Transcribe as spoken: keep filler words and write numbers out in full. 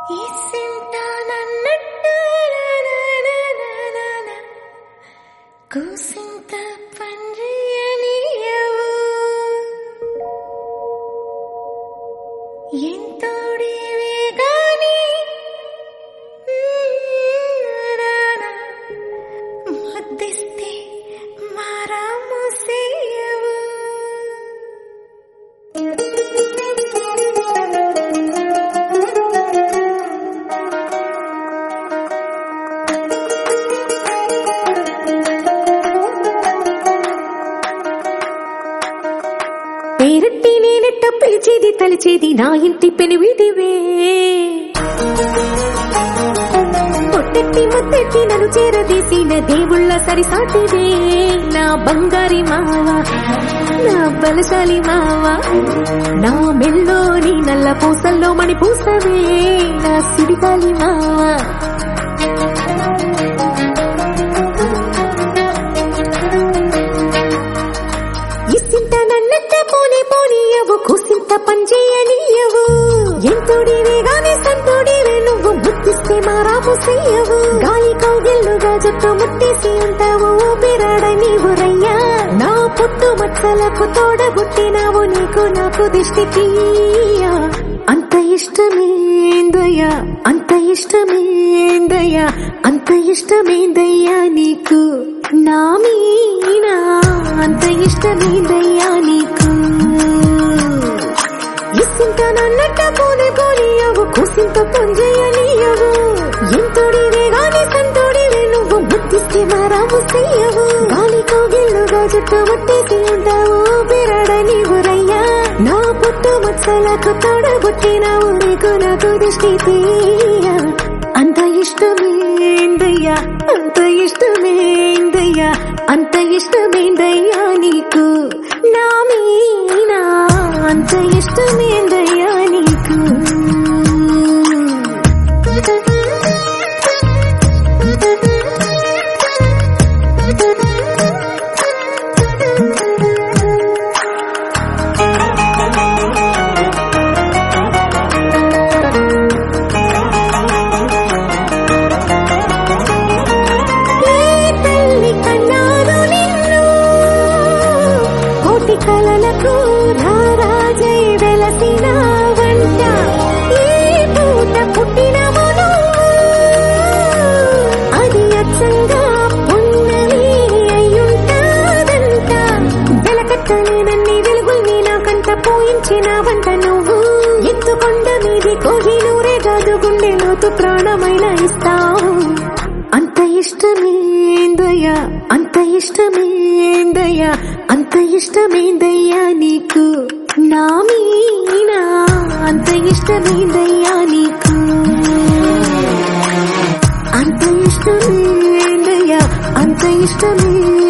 పేరట్టి నేనెట్ట పిలిచేది తలిచేది నా ఇంటి పెనివిటివే పొట్టెట్టి ముత్తెట్టి నన్ను చేరదీసిన దేవుళ్ళ సరిసాటివే నా బంగారి మావా నా బలశాలి మావా నా మెల్లోని నల్ల పూసల్లో మణి పూసవే నా సిడిగాలి మావా ఇసింత నన్నట్ట పోనీ పోనీయవు కూసింత పనిచేయనీయవు ఎంతోడివే గాని సంతోడివే నువ్వు ముద్దిస్తే మారాము చెయ్యవు గాలి కౌగిల్లుగా జట్టు ముట్టేసి ఉంటావు ఊపిరాడ నీవు రయ్యా నా పుట్టు మచ్చలకు తోడబుట్టినావు నీకు నాకు దిష్టి తీయ అంత ఇష్టమేందయ్యా అంత ఇష్టమేందయ్యా అంత ఇష్టమేందయ్యా నీకు నా మీనా అంత ఇష్టమేందయ్యా నీకు ఇసింత నన్నట్ట పోనే పోనీయవు కూసింత పనిచేయనీయవు ఎంతోడివే గాని సంతోడివే నువ్వు ముద్దిస్తే మారాము చెయ్యవు గాలి కౌగిల్లుగా చుట్టూ ముట్టేసి ఉంటావు బిరాడ నీవు రయ్యా నా పుట్టు మచ్చలకు తోడబుట్టినావు నీకు నాకు దృష్టి తీయ అంత ఇష్టమేందయ్యా అంత ఇష్టమేందయ్యా అంత ఇష్టమేందయ్యా నీకు నా మీనా అంత ఇష్టమేందయ్యా నీకు కలలకు రారాజై వెలసిన వంట ఈ పూట పుట్టినమును అది అచ్చంగా పున్నమి అయ్యుంటాదంట వెలకట్టనే నన్ని వెలుగుల్ని నాకంట పోయించిన వంట నువ్వు ఎత్తుకొండ మీది కోహినూరే కాదు గుండె లోతు ప్రాణమైన ఇస్తావు అంత ఇష్టమేందయ్యా అంత ఇష్టమేందయ్యా అంత ఇష్టమేందయ్యా నీకు నా మీనా అంత ఇష్టమేందయ్యా నీకు అంత ఇష్టమేందయ్యా అంత ఇష్టమే